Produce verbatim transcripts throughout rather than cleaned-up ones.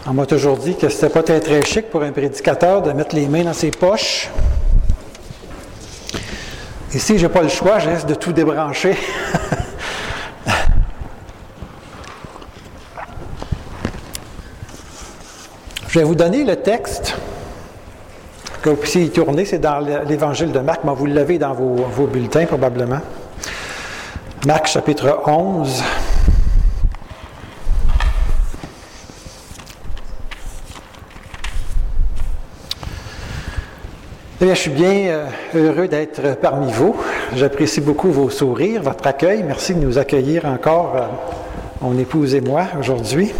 On m'a toujours dit que c'était pas très très chic pour un prédicateur de mettre les mains dans ses poches. Ici, j'ai pas le choix, je risque de tout débrancher. Je vais vous donner le texte que vous puissiez y tourner. C'est dans l'Évangile de Marc, mais vous l'avez dans vos, vos bulletins probablement. Marc chapitre onze. Eh bien, je suis bien euh, heureux d'être parmi vous. J'apprécie beaucoup vos sourires, votre accueil. Merci de nous accueillir encore, euh, mon épouse et moi, aujourd'hui.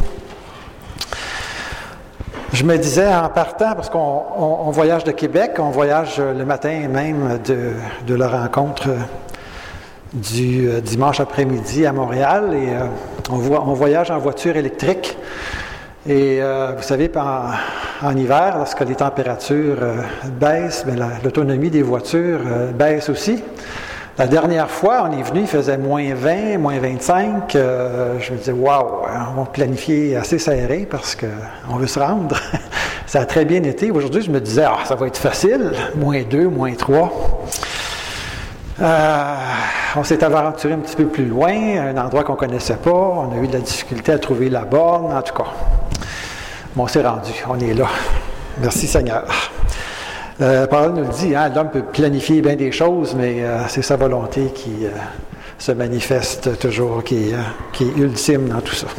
Je me disais en partant, parce qu'on on, on voyage de Québec, on voyage le matin même de, de la rencontre du euh, dimanche après-midi à Montréal, et euh, on, voit, on voyage en voiture électrique. Et euh, vous savez, en, en hiver, lorsque les températures euh, baissent, bien, la, l'autonomie des voitures euh, baisse aussi. La dernière fois, on est venu, il faisait moins vingt, moins vingt-cinq. Euh, je me disais, waouh, on va planifier assez serré parce qu'on veut se rendre. Ça a très bien été. Aujourd'hui, je me disais, ah, ça va être facile, moins deux, moins trois. Euh, on s'est aventuré un petit peu plus loin, un endroit qu'on ne connaissait pas. On a eu de la difficulté à trouver la borne, en tout cas. Bon, on s'est rendu, on est là. Merci Seigneur. Euh, la parole nous le dit, hein, l'homme peut planifier bien des choses, mais euh, c'est sa volonté qui euh, se manifeste toujours, qui, euh, qui est ultime dans tout ça.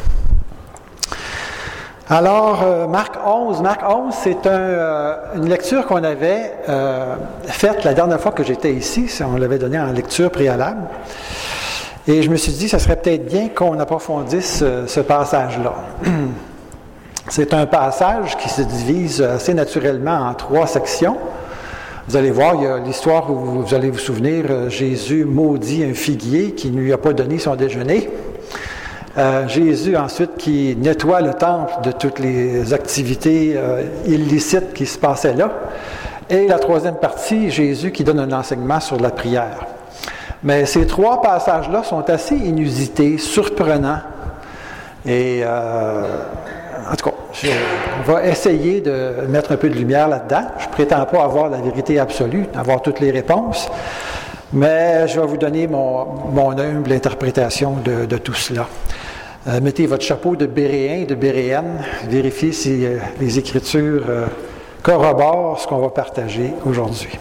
Alors, euh, Marc onze. Marc onze, c'est un, euh, une lecture qu'on avait euh, faite la dernière fois que j'étais ici. On l'avait donnée en lecture préalable. Et je me suis dit, ça serait peut-être bien qu'on approfondisse ce, ce passage-là. C'est un passage qui se divise assez naturellement en trois sections. Vous allez voir, il y a l'histoire où vous, vous allez vous souvenir, Jésus maudit un figuier qui ne lui a pas donné son déjeuner. Euh, Jésus, ensuite, qui nettoie le temple de toutes les activités euh, illicites qui se passaient là. Et la troisième partie, Jésus qui donne un enseignement sur la prière. Mais ces trois passages-là sont assez inusités, surprenants. Et, euh, en tout cas, je, on va essayer de mettre un peu de lumière là-dedans. Je ne prétends pas avoir la vérité absolue, avoir toutes les réponses. Mais je vais vous donner mon, mon humble interprétation de, de tout cela. Euh, mettez votre chapeau de Béréen, de Béréenne. Vérifiez si euh, les Écritures euh, corroborent ce qu'on va partager aujourd'hui.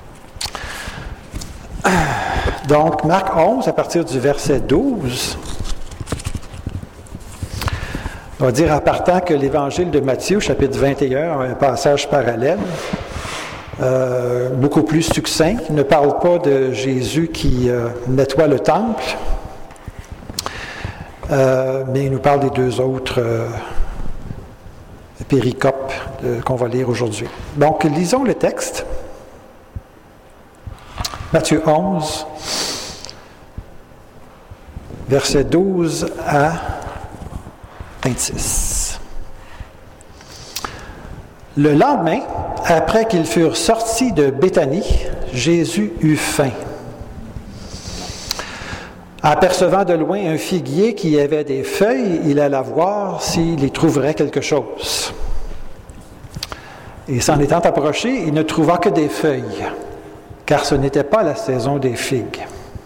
Donc, Marc onze, à partir du verset douze, on va dire en partant que l'Évangile de Matthieu, chapitre vingt et un, a un passage parallèle. Euh, beaucoup plus succinct. Il ne parle pas de Jésus qui euh, nettoie le temple, euh, mais il nous parle des deux autres euh, péricopes euh, qu'on va lire aujourd'hui. Donc, lisons le texte. Matthieu onze, versets douze à vingt-six. Le lendemain, après qu'ils furent sortis de Béthanie, Jésus eut faim. Apercevant de loin un figuier qui avait des feuilles, il alla voir s'il y trouverait quelque chose. Et s'en étant approché, il ne trouva que des feuilles, car ce n'était pas la saison des figues.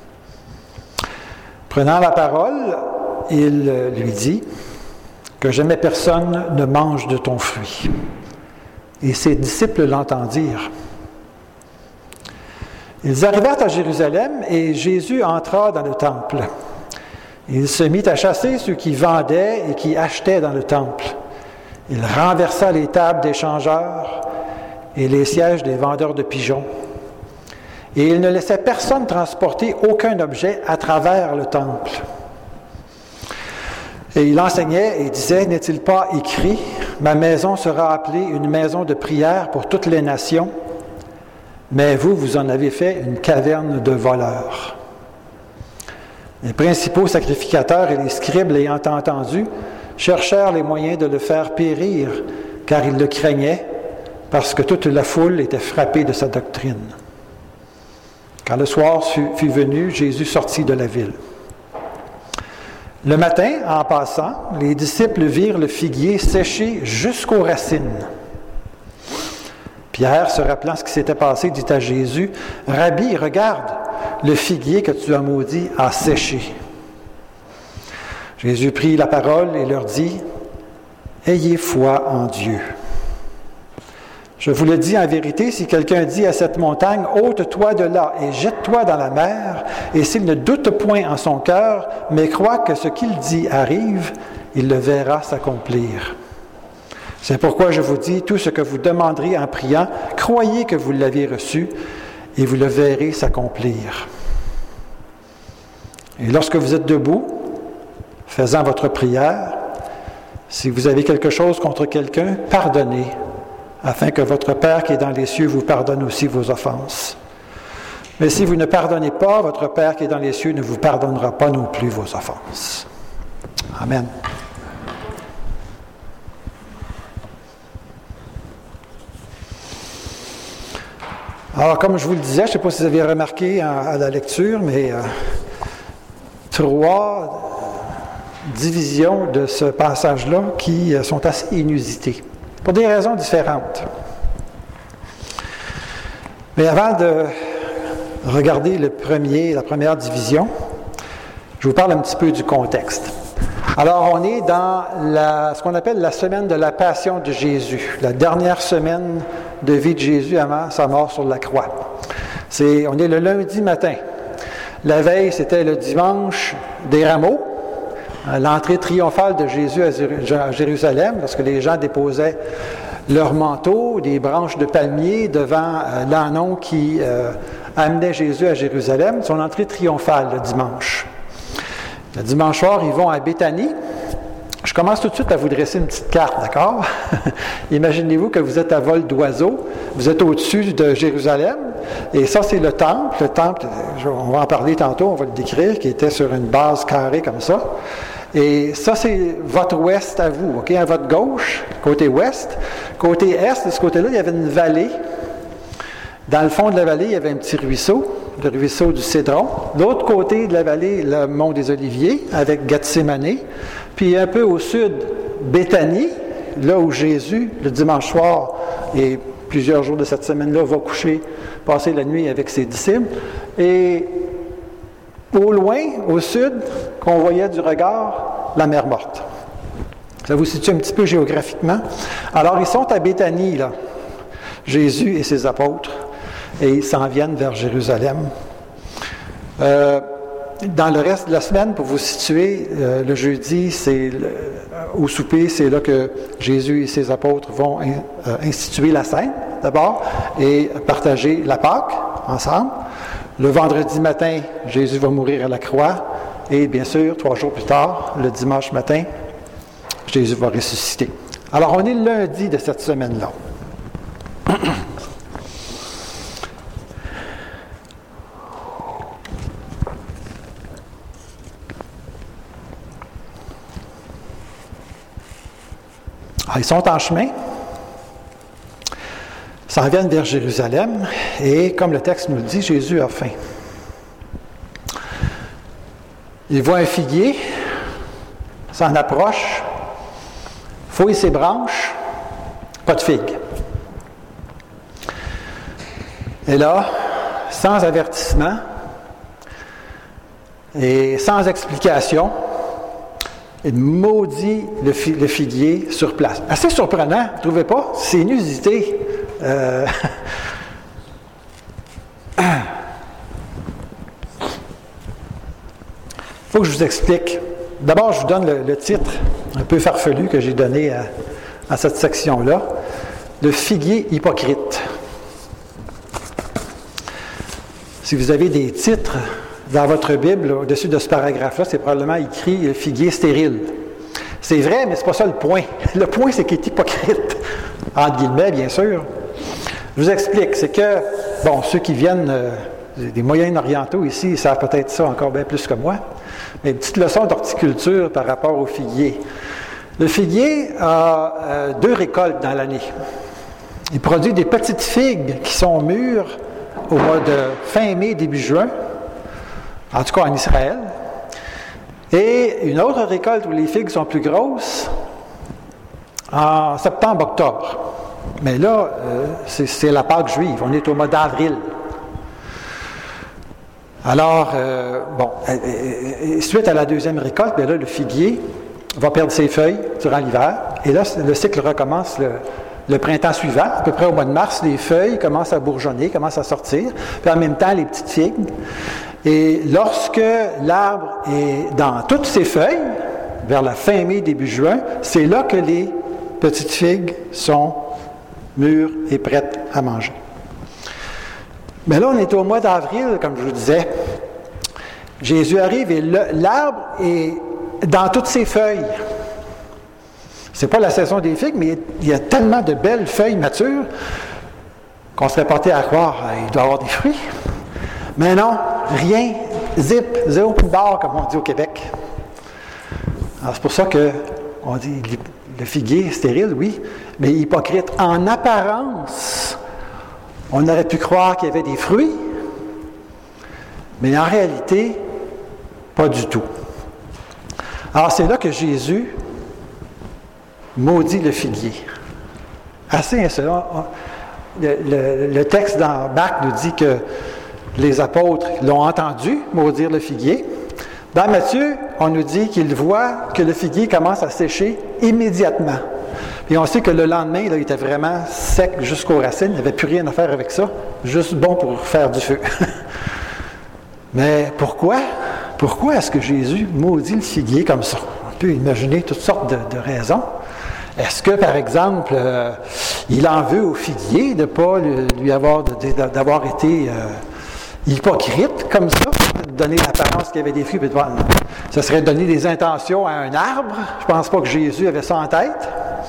Prenant la parole, il lui dit « Que jamais personne ne mange de ton fruit. » Et ses disciples l'entendirent. Ils arrivèrent à Jérusalem et Jésus entra dans le temple. Il se mit à chasser ceux qui vendaient et qui achetaient dans le temple. Il renversa les tables des changeurs et les sièges des vendeurs de pigeons. Et il ne laissait personne transporter aucun objet à travers le temple. Et il enseignait et disait, « N'est-il pas écrit, ma maison sera appelée une maison de prière pour toutes les nations, mais vous, vous en avez fait une caverne de voleurs. » Les principaux sacrificateurs et les scribes, l'ayant entendu, cherchèrent les moyens de le faire périr, car ils le craignaient, parce que toute la foule était frappée de sa doctrine. Quand le soir fut, fut venu, Jésus sortit de la ville. Le matin, en passant, les disciples virent le figuier séché jusqu'aux racines. Pierre, se rappelant ce qui s'était passé, dit à Jésus, « Rabbi, regarde, le figuier que tu as maudit a séché. » Jésus prit la parole et leur dit, « Ayez foi en Dieu. Je vous le dis en vérité, si quelqu'un dit à cette montagne, « Ôte-toi de là et jette-toi dans la mer », et s'il ne doute point en son cœur, mais croit que ce qu'il dit arrive, il le verra s'accomplir. C'est pourquoi je vous dis, tout ce que vous demanderez en priant, croyez que vous l'avez reçu, et vous le verrez s'accomplir. Et lorsque vous êtes debout, faisant votre prière, si vous avez quelque chose contre quelqu'un, pardonnez, afin que votre Père qui est dans les cieux vous pardonne aussi vos offenses. Mais si vous ne pardonnez pas, votre Père qui est dans les cieux ne vous pardonnera pas non plus vos offenses. Amen. Alors, comme je vous le disais, je ne sais pas si vous avez remarqué à la lecture, mais euh, trois divisions de ce passage-là qui euh, sont assez inusitées, pour des raisons différentes. Mais avant de regarder le premier, la première division, je vous parle un petit peu du contexte. Alors, on est dans la, ce qu'on appelle la semaine de la Passion de Jésus, la dernière semaine de vie de Jésus avant sa mort sur la croix. C'est, on est le lundi matin. La veille, c'était le dimanche des Rameaux, l'entrée triomphale de Jésus à Jérusalem, lorsque les gens déposaient leurs manteaux, des branches de palmier devant euh, l'ânon qui euh, amenait Jésus à Jérusalem, son entrée triomphale le dimanche. Le dimanche soir, ils vont à Béthanie. Je commence tout de suite à vous dresser une petite carte, d'accord? Imaginez-vous que vous êtes à vol d'oiseau, vous êtes au-dessus de Jérusalem, et ça, c'est le temple. Le temple, on va en parler tantôt, on va le décrire, qui était sur une base carrée comme ça. Et ça, c'est votre ouest à vous, OK? À votre gauche, côté ouest. Côté est, de ce côté-là, il y avait une vallée. Dans le fond de la vallée, il y avait un petit ruisseau, le ruisseau du Cédron. De l'autre côté de la vallée, le mont des Oliviers, avec Gethsémane. Puis un peu au sud, Béthanie, là où Jésus, le dimanche soir, et plusieurs jours de cette semaine-là, va coucher, passer la nuit avec ses disciples. Et au loin, au sud, qu'on voyait du regard, la mer Morte. Ça vous situe un petit peu géographiquement. Alors, ils sont à Béthanie, là, Jésus et ses apôtres, et ils s'en viennent vers Jérusalem. Euh, dans le reste de la semaine, pour vous situer, euh, le jeudi, c'est le, au souper, c'est là que Jésus et ses apôtres vont in, euh, instituer la Sainte, d'abord, et partager la Pâque ensemble. Le vendredi matin, Jésus va mourir à la croix, et bien sûr, trois jours plus tard, le dimanche matin, Jésus va ressusciter. Alors, on est le lundi de cette semaine-là. Alors, ils sont en chemin, s'en viennent vers Jérusalem, et comme le texte nous le dit, Jésus a faim. Il voit un figuier, s'en approche, fouille ses branches, pas de figue. Et là, sans avertissement et sans explication, il maudit le, fi- le figuier sur place. Assez surprenant, vous ne trouvez pas? C'est inusité. Euh... Il faut que je vous explique. D'abord, je vous donne le, le titre un peu farfelu que j'ai donné à, à cette section-là. Le figuier hypocrite. Si vous avez des titres dans votre Bible, là, au-dessus de ce paragraphe-là, c'est probablement écrit « le figuier stérile ». C'est vrai, mais ce n'est pas ça le point. Le point, c'est qu'il est hypocrite. Entre guillemets, bien sûr. Je vous explique. C'est que, bon, ceux qui viennent euh, des Moyen-Orientaux ici, ils savent peut-être ça encore bien plus que moi. Mais une petite leçon d'horticulture par rapport au figuier. Le figuier a euh, deux récoltes dans l'année. Il produit des petites figues qui sont mûres au mois de fin mai, début juin, en tout cas en Israël. Et une autre récolte où les figues sont plus grosses, en septembre-octobre. Mais là, euh, c'est, c'est la Pâque juive, on est au mois d'avril. Alors, euh, bon, et, et, suite à la deuxième récolte, bien là, le figuier va perdre ses feuilles durant l'hiver. Et là, le cycle recommence le, le printemps suivant. À peu près au mois de mars, les feuilles commencent à bourgeonner, commencent à sortir. Puis en même temps, les petites figues. Et lorsque l'arbre est dans toutes ses feuilles, vers la fin mai, début juin, c'est là que les petites figues sont mûres et prêtes à manger. Mais là, on est au mois d'avril, comme je vous disais. Jésus arrive et le, l'arbre est dans toutes ses feuilles. C'est pas la saison des figues, mais il y a tellement de belles feuilles matures qu'on serait porté à croire qu'il doit y avoir des fruits. Mais non, rien, zip, zéro coup de barre, comme on dit au Québec. Alors, c'est pour ça qu'on dit le figuier est stérile, oui, mais hypocrite. En apparence, on aurait pu croire qu'il y avait des fruits, mais en réalité, pas du tout. Alors, c'est là que Jésus maudit le figuier. Assez insolent. Le, le, le texte dans Marc nous dit que les apôtres l'ont entendu maudire le figuier. Dans Matthieu, on nous dit qu'il voit que le figuier commence à sécher immédiatement. Et on sait que le lendemain, là, il était vraiment sec jusqu'aux racines, il n'y avait plus rien à faire avec ça, juste bon pour faire du feu. Mais pourquoi? Pourquoi est-ce que Jésus maudit le figuier comme ça? On peut imaginer toutes sortes de, de raisons. Est-ce que, par exemple, euh, il en veut au figuier de ne pas lui avoir, de, de, d'avoir été euh, hypocrite comme ça, de donner l'apparence qu'il y avait des fruits, puis de voir, ça serait donner des intentions à un arbre? Je ne pense pas que Jésus avait ça en tête.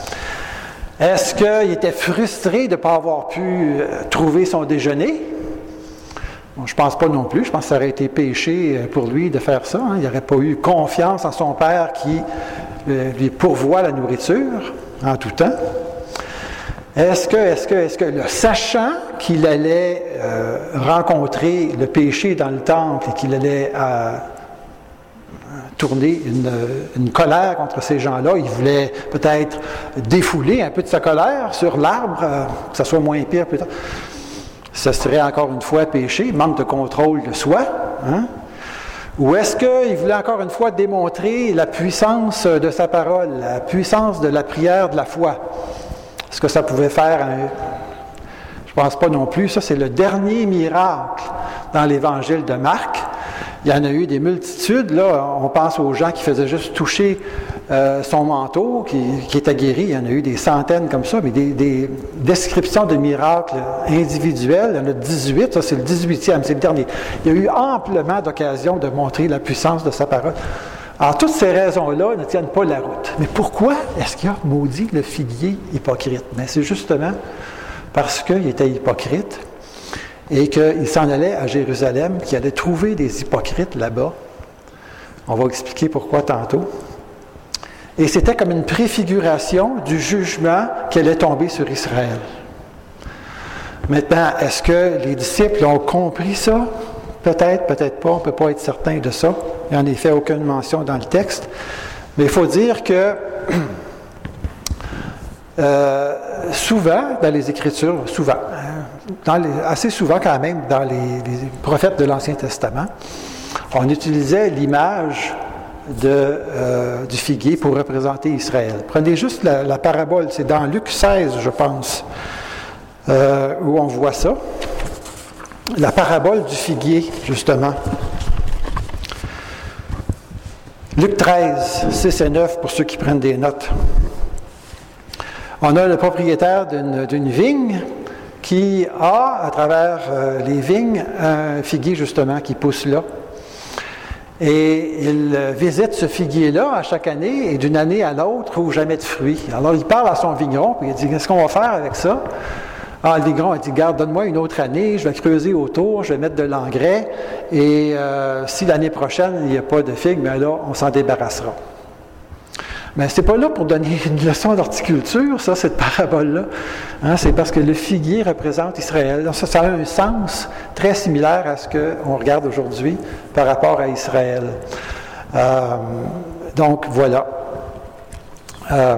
Est-ce qu'il était frustré de ne pas avoir pu euh, trouver son déjeuner? Bon, je ne pense pas non plus. Je pense que ça aurait été péché pour lui de faire ça. Hein. Il n'aurait pas eu confiance en son Père qui euh, lui pourvoit la nourriture en tout temps. Est-ce que, est-ce que, est-ce que, le sachant qu'il allait euh, rencontrer le péché dans le temple et qu'il allait euh, tourner une, une colère contre ces gens-là, il voulait peut-être défouler un peu de sa colère sur l'arbre, euh, que ça soit moins pire plus tard. Ce serait encore une fois péché, manque de contrôle de soi. Hein? Ou est-ce qu'il voulait encore une fois démontrer la puissance de sa parole, la puissance de la prière de la foi? Est-ce que ça pouvait faire un... Je ne pense pas non plus. Ça, c'est le dernier miracle dans l'Évangile de Marc. Il y en a eu des multitudes. Là, on pense aux gens qui faisaient juste toucher euh, son manteau, qui, qui était guéri. Il y en a eu des centaines comme ça, mais des, des descriptions de miracles individuels. Il y en a dix-huit. Ça, c'est le dix-huitième, c'est le dernier. Il y a eu amplement d'occasions de montrer la puissance de sa parole. Alors, toutes ces raisons-là ne tiennent pas la route. Mais pourquoi est-ce qu'il a maudit le figuier hypocrite? Mais c'est justement parce qu'il était hypocrite et qu'il s'en allait à Jérusalem, qu'il allait trouver des hypocrites là-bas. On va expliquer pourquoi tantôt. Et c'était comme une préfiguration du jugement qui allait tomber sur Israël. Maintenant, est-ce que les disciples ont compris ça? Peut-être, peut-être pas, on ne peut pas être certain de ça. Il n'y en a fait aucune mention dans le texte. Mais il faut dire que euh, souvent, dans les Écritures, souvent, dans les, assez souvent quand même, dans les, les prophètes de l'Ancien Testament, on utilisait l'image de, euh, du figuier pour représenter Israël. Prenez juste la, la parabole, c'est dans Luc seize, je pense, euh, où on voit ça. La parabole du figuier, justement. Luc treize, six et neuf, pour ceux qui prennent des notes. On a le propriétaire d'une, d'une vigne qui a, à travers euh, les vignes, un figuier, justement, qui pousse là. Et il visite ce figuier-là à chaque année, et d'une année à l'autre, il ne trouve jamais de fruits. Alors, il parle à son vigneron, puis il dit, qu'est-ce qu'on va faire avec ça? Ah, le vigneron a dit, garde, donne-moi une autre année, je vais creuser autour, je vais mettre de l'engrais, et euh, si l'année prochaine, il n'y a pas de figues, bien là, on s'en débarrassera. Mais ce n'est pas là pour donner une leçon d'horticulture, ça, cette parabole-là. Hein, c'est parce que le figuier représente Israël. Donc, ça, ça a un sens très similaire à ce qu'on regarde aujourd'hui par rapport à Israël. Euh, donc, voilà. Euh,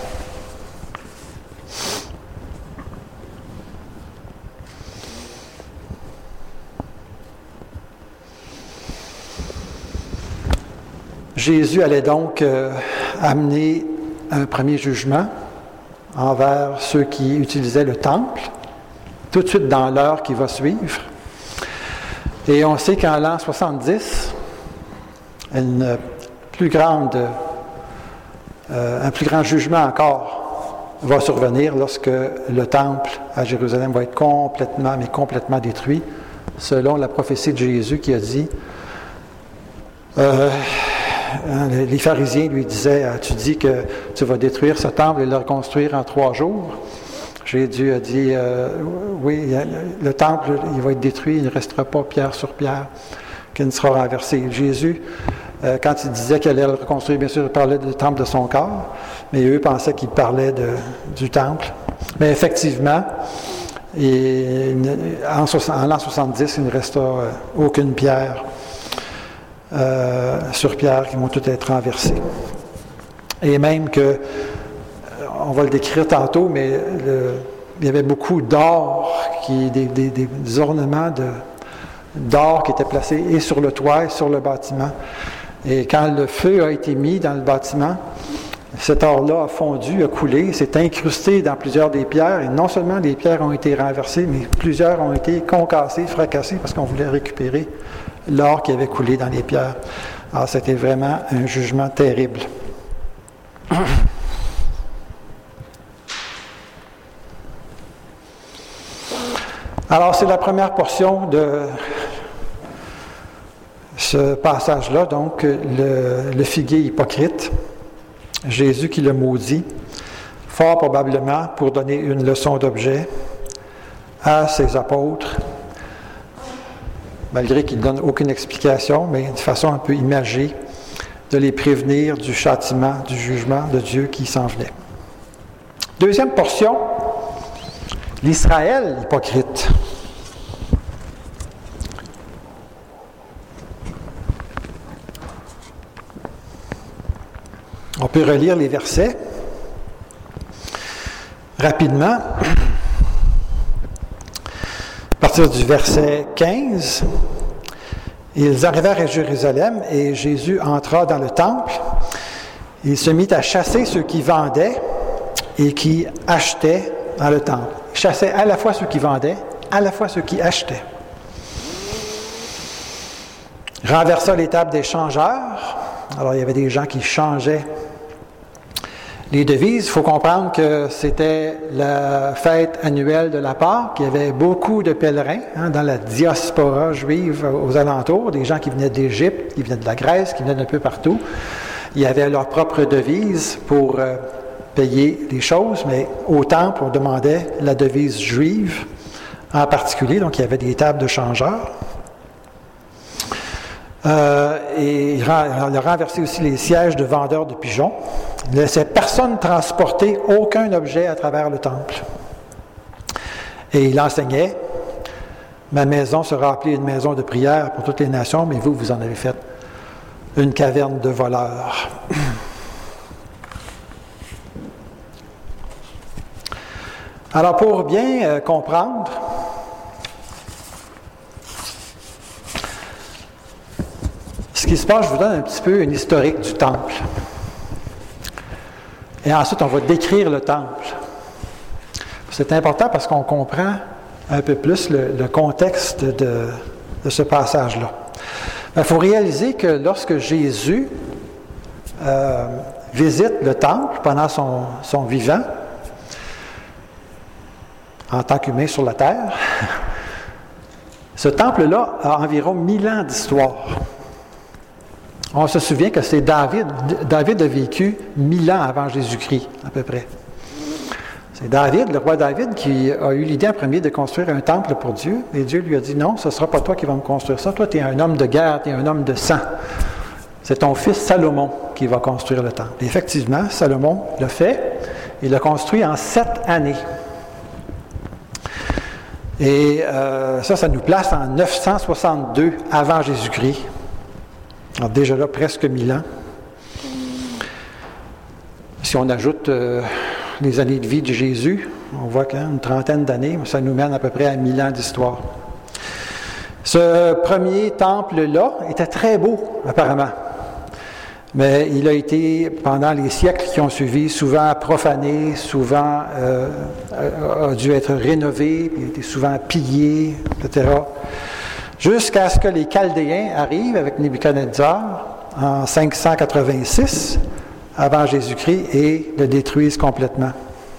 Jésus allait donc euh, amener un premier jugement envers ceux qui utilisaient le temple, tout de suite dans l'heure qui va suivre. Et on sait qu'en l'an soixante-dix, une plus grande, euh, un plus grand jugement encore va survenir lorsque le temple à Jérusalem va être complètement, mais complètement détruit, selon la prophétie de Jésus qui a dit euh, les pharisiens lui disaient, tu dis que tu vas détruire ce temple et le reconstruire en trois jours. Jésus a dit, euh, oui, le temple, il va être détruit, il ne restera pas pierre sur pierre, qu'il ne sera renversé. Jésus, euh, quand il disait qu'il allait le reconstruire, bien sûr, il parlait du temple de son corps, mais eux pensaient qu'il parlait de, du temple. Mais effectivement, et, en, en l'an soixante-dix, il ne restera aucune pierre Euh, sur pierre qui vont toutes être renversées. Et même que, on va le décrire tantôt, mais le, il y avait beaucoup d'or, qui, des, des, des ornements de, d'or qui étaient placés et sur le toit et sur le bâtiment. Et quand le feu a été mis dans le bâtiment, cet or-là a fondu, a coulé, s'est incrusté dans plusieurs des pierres, et non seulement les pierres ont été renversées, mais plusieurs ont été concassées, fracassées, parce qu'on voulait récupérer l'or qui avait coulé dans les pierres. Alors, c'était vraiment un jugement terrible. Alors, c'est la première portion de ce passage-là, donc le, le figuier hypocrite, Jésus qui le maudit, fort probablement pour donner une leçon d'objet à ses apôtres, malgré qu'il ne donne aucune explication, mais de façon un peu imagée, de les prévenir du châtiment, du jugement de Dieu qui s'en venait. Deuxième portion, l'Israël hypocrite. On peut relire les versets rapidement. À partir du verset quinze, ils arrivèrent à Jérusalem et Jésus entra dans le temple. Il se mit à chasser ceux qui vendaient et qui achetaient dans le temple. Il chassait à la fois ceux qui vendaient, à la fois ceux qui achetaient. Il renversa les tables des changeurs. Alors, il y avait des gens qui changeaient les devises. Il faut comprendre que c'était la fête annuelle de la Pâque. Il y avait beaucoup de pèlerins hein, dans la diaspora juive aux alentours, des gens qui venaient d'Égypte, qui venaient de la Grèce, qui venaient d'un peu partout. Ils avaient leur propre devise pour euh, payer les choses, mais au temple, on demandait la devise juive en particulier. Donc, il y avait des tables de changeurs. Euh, et il a renversé aussi les sièges de vendeurs de pigeons. Il ne laissait personne transporter aucun objet à travers le temple. Et il enseignait, « Ma maison sera appelée une maison de prière pour toutes les nations, mais vous, vous en avez fait une caverne de voleurs. » Alors, pour bien euh, comprendre ce qui se passe, je vous donne un petit peu une historique du temple. Et ensuite, on va décrire le temple. C'est important parce qu'on comprend un peu plus le, le contexte de, de ce passage-là. Il faut réaliser que lorsque Jésus euh, visite le temple pendant son, son vivant, en tant qu'humain sur la terre, ce temple-là a environ mille ans d'histoire. On se souvient que c'est David. David a vécu mille ans avant Jésus-Christ, à peu près. C'est David, le roi David, qui a eu l'idée en premier de construire un temple pour Dieu. Et Dieu lui a dit, non, ce ne sera pas toi qui vas me construire ça. Toi, tu es un homme de guerre, tu es un homme de sang. C'est ton fils Salomon qui va construire le temple. Et effectivement, Salomon l'a fait. Il l'a construit en sept années. Et euh, ça, ça nous place en neuf cent soixante-deux avant Jésus-Christ. Alors déjà là, presque mille ans. Si on ajoute euh, les années de vie de Jésus, on voit qu'une trentaine d'années, ça nous mène à peu près à mille ans d'histoire. Ce premier temple-là était très beau, apparemment. Mais il a été, pendant les siècles qui ont suivi, souvent profané, souvent euh, a dû être rénové, puis il a été souvent pillé, et cetera. Jusqu'à ce que les Chaldéens arrivent avec Nebuchadnezzar en cinq cent quatre-vingt-six avant Jésus-Christ et le détruisent complètement.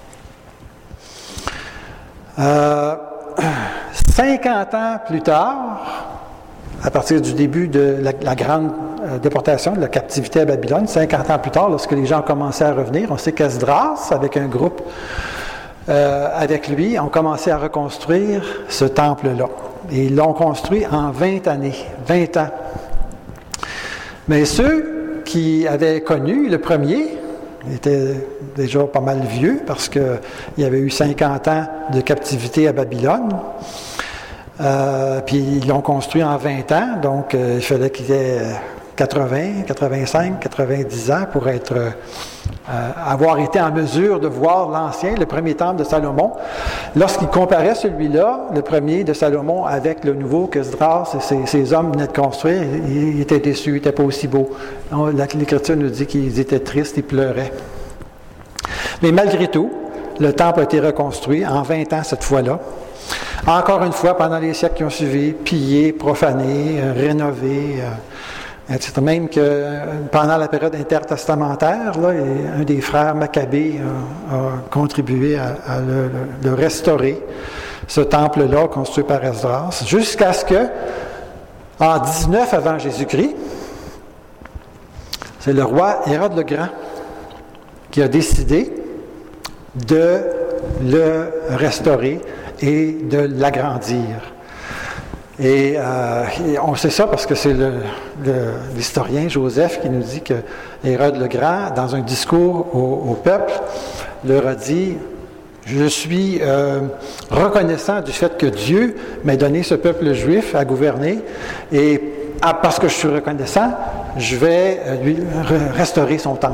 Euh, cinquante ans plus tard, à partir du début de la, la grande euh, déportation, de la captivité à Babylone, cinquante ans plus tard, lorsque les gens ont commencé à revenir, on sait qu'Esdras, avec un groupe euh, avec lui, ont commencé à reconstruire ce temple-là. Et ils l'ont construit en vingt années, vingt ans. Mais ceux qui avaient connu le premier étaient déjà pas mal vieux, parce qu'il y avait eu cinquante ans de captivité à Babylone. Euh, puis ils l'ont construit en vingt ans, donc euh, il fallait qu'il ait quatre-vingts, quatre-vingt-cinq, quatre-vingt-dix ans pour être, euh, avoir été en mesure de voir l'ancien, le premier temple de Salomon. Lorsqu'il comparait celui-là, le premier de Salomon, avec le nouveau qu'Esdras et ses, ses hommes venaient de construire, il, il était déçu, il n'était pas aussi beau. On, l'Écriture nous dit qu'ils étaient tristes, ils pleuraient. Mais malgré tout, le temple a été reconstruit en vingt ans cette fois-là. Encore une fois, pendant les siècles qui ont suivi, pillé, profané, euh, rénové, euh, et cetera. Même que euh, pendant la période intertestamentaire, là, et un des frères Maccabée euh, a contribué à, à le, le, le restaurer, ce temple-là construit par Esdras, jusqu'à ce que, en dix-neuf avant Jésus-Christ, c'est le roi Hérode le Grand qui a décidé de le restaurer et de l'agrandir. Et, euh, et on sait ça parce que c'est le, le, l'historien Joseph qui nous dit que Hérode le Grand, dans un discours au, au peuple, leur a dit « Je suis euh, reconnaissant du fait que Dieu m'a donné ce peuple juif à gouverner et ah, parce que je suis reconnaissant, je vais lui restaurer son temple. »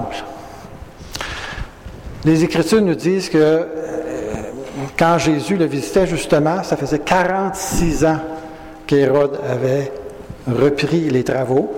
Les Écritures nous disent que quand Jésus le visitait, justement, ça faisait quarante-six ans qu'Hérode avait repris les travaux.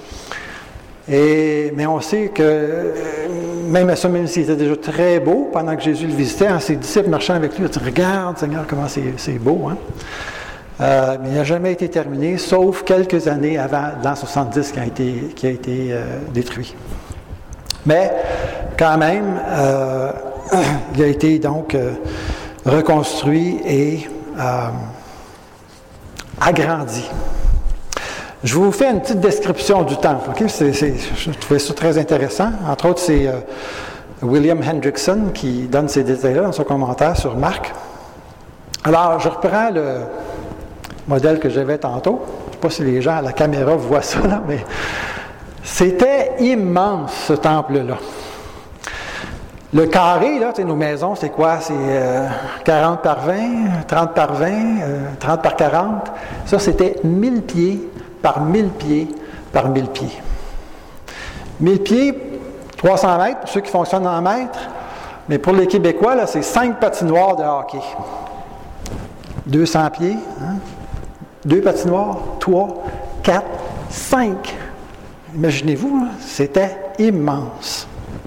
Et, mais on sait que, même à ça, même s'il était déjà très beau, pendant que Jésus le visitait, hein, ses disciples marchant avec lui, ils ont dit « Regarde, Seigneur, comment c'est, c'est beau. Hein? » Euh, mais il n'a jamais été terminé, sauf quelques années avant l'an soixante-dix qui a été, qui a été euh, détruit. Mais, quand même, euh, il a été donc euh, reconstruit et euh, agrandi. Je vous fais une petite description du temple. Okay? C'est, c'est, je trouvais ça très intéressant. Entre autres, c'est euh, William Hendrickson qui donne ces détails-là dans son commentaire sur Marc. Alors, je reprends le modèle que j'avais tantôt. Je ne sais pas si les gens à la caméra voient ça, là, mais c'était immense, ce temple-là. Le carré, là, tu sais, nos maisons, c'est quoi? C'est euh, quarante par vingt, trente par vingt, euh, trente par quarante. Ça, c'était mille pieds par mille pieds par mille pieds. mille pieds, trois cents mètres, pour ceux qui fonctionnent en mètres. Mais pour les Québécois, là, c'est cinq patinoires de hockey. deux cents pieds, hein? Deux patinoires, trois, quatre, cinq. Imaginez-vous, hein? C'était immense.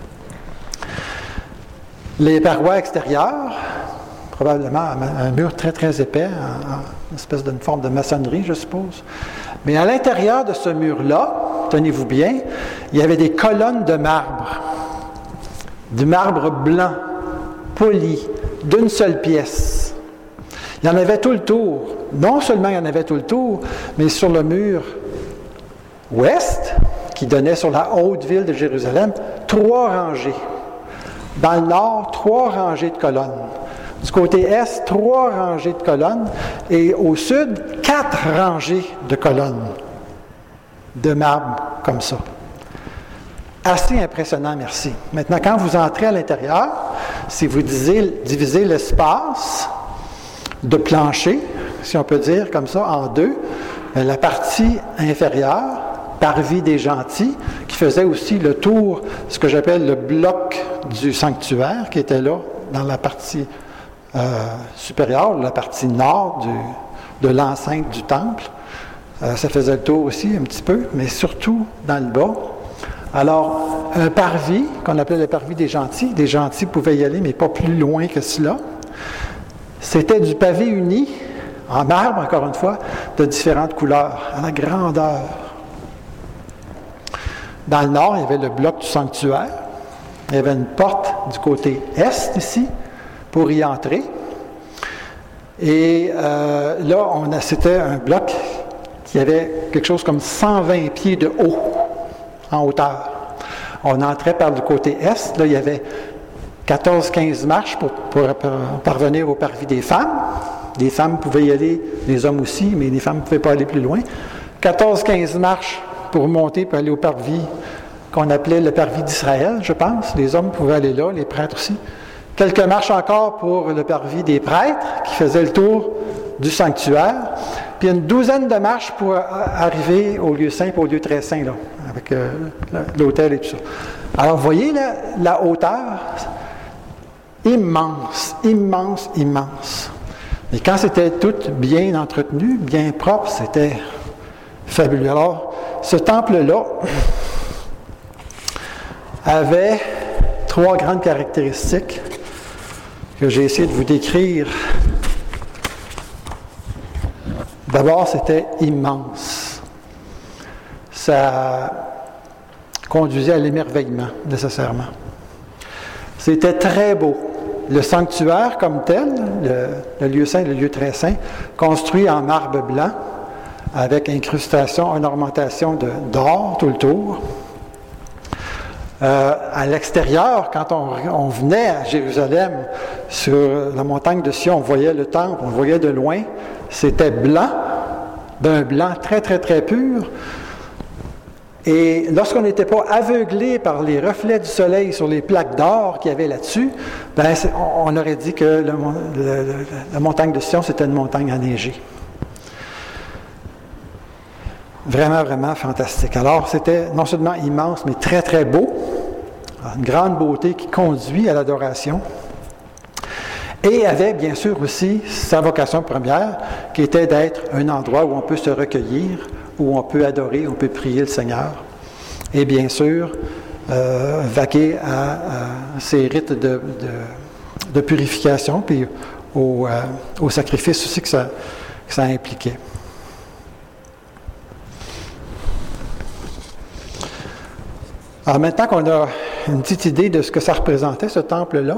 Les parois extérieures, probablement un mur très très épais, une espèce d'une forme de maçonnerie, je suppose. Mais à l'intérieur de ce mur-là, tenez-vous bien, il y avait des colonnes de marbre, du marbre blanc, poli, d'une seule pièce. Il y en avait tout le tour. Non seulement il y en avait tout le tour, mais sur le mur ouest, qui donnait sur la haute ville de Jérusalem, trois rangées. Dans le nord, trois rangées de colonnes. Du côté est, trois rangées de colonnes. Et au sud, quatre rangées de colonnes de marbre comme ça. Assez impressionnant, merci. Maintenant, quand vous entrez à l'intérieur, si vous divisez, divisez l'espace de plancher, si on peut dire comme ça, en deux, la partie inférieure parvis des gentils, qui faisait aussi le tour, ce que j'appelle le bloc du sanctuaire, qui était là, dans la partie euh, supérieure, la partie nord du, de l'enceinte du temple. Euh, ça faisait le tour aussi un petit peu, mais surtout dans le bas. Alors, un parvis, qu'on appelait le parvis des gentils, des gentils pouvaient y aller, mais pas plus loin que cela. C'était du pavé uni, en marbre, encore une fois, de différentes couleurs, à la grandeur. Dans le nord, il y avait le bloc du sanctuaire. Il y avait une porte du côté est, ici, pour y entrer. Et euh, là, on a, c'était un bloc qui avait quelque chose comme cent vingt pieds de haut, en hauteur. On entrait par le côté est. Là, il y avait quatorze à quinze marches pour, pour, pour parvenir au parvis des femmes. Les femmes pouvaient y aller, les hommes aussi, mais les femmes ne pouvaient pas aller plus loin. quatorze à quinze marches pour monter, pour aller au parvis qu'on appelait le parvis d'Israël, je pense. Les hommes pouvaient aller là, les prêtres aussi. Quelques marches encore pour le parvis des prêtres, qui faisait le tour du sanctuaire. Puis une douzaine de marches pour arriver au lieu saint et au lieu très saint, là, avec euh, l'autel et tout ça. Alors, vous voyez là, la hauteur, immense, immense, immense. Mais quand c'était tout bien entretenu, bien propre, c'était fabuleux. Alors, ce temple-là avait trois grandes caractéristiques que j'ai essayé de vous décrire. D'abord, c'était immense. Ça conduisait à l'émerveillement, nécessairement. C'était très beau. Le sanctuaire comme tel, le, le lieu saint, le lieu très saint, construit en marbre blanc, avec incrustation, ornementation de, d'or tout le tour. Euh, à l'extérieur, quand on, on venait à Jérusalem, sur la montagne de Sion, on voyait le temple, on voyait de loin, c'était blanc, d'un blanc très, très, très pur. Et lorsqu'on n'était pas aveuglé par les reflets du soleil sur les plaques d'or qu'il y avait là-dessus, ben, on aurait dit que le, le, le, la montagne de Sion, c'était une montagne enneigée. Vraiment, vraiment fantastique. Alors, c'était non seulement immense, mais très, très beau. Une grande beauté qui conduit à l'adoration. Et avait, bien sûr, aussi sa vocation première, qui était d'être un endroit où on peut se recueillir, où on peut adorer, on peut prier le Seigneur. Et bien sûr, euh, vaquer à, à ces rites de, de, de purification, puis au, euh, au sacrifice aussi que ça, que ça impliquait. Alors maintenant qu'on a une petite idée de ce que ça représentait, ce temple-là,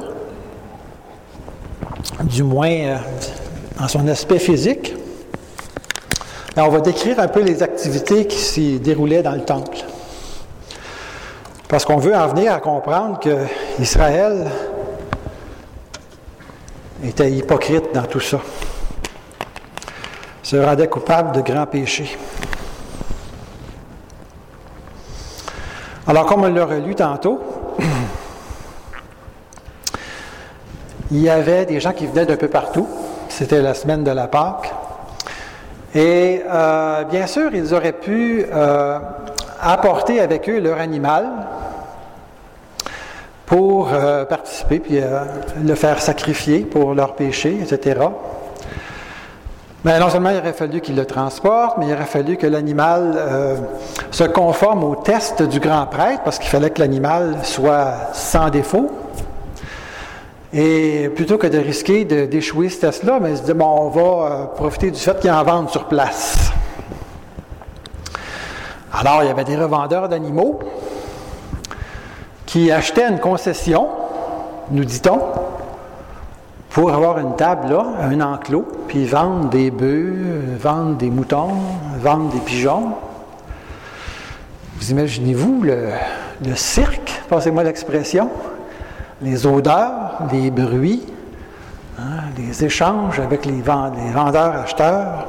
du moins euh, en son aspect physique, on va décrire un peu les activités qui s'y déroulaient dans le temple. Parce qu'on veut en venir à comprendre qu'Israël était hypocrite dans tout ça. Se rendait coupable de grands péchés. Alors, comme on l'a relu tantôt, il y avait des gens qui venaient d'un peu partout. C'était la semaine de la Pâque. Et euh, bien sûr, ils auraient pu euh, apporter avec eux leur animal pour euh, participer, puis euh, le faire sacrifier pour leurs péchés, et cetera. Mais non seulement il aurait fallu qu'ils le transportent, mais il aurait fallu que l'animal euh, se conforme au test du grand prêtre, parce qu'il fallait que l'animal soit sans défaut. Et plutôt que de risquer de, d'échouer ce test-là, mais il se dit, bon, on va euh, profiter du fait qu'ils en vendent sur place. Alors, il y avait des revendeurs d'animaux qui achetaient une concession, nous dit-on, pour avoir une table là, un enclos, puis vendre des bœufs, vendre des moutons, vendre des pigeons. Vous imaginez-vous le, le cirque, passez-moi l'expression? Les odeurs, les bruits, hein, les échanges avec les vendeurs-acheteurs.